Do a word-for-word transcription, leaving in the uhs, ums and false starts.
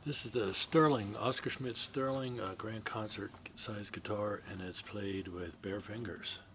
This is the Sterling, Oscar Schmidt Sterling uh, Grand Concert size guitar, and it's played with bare fingers.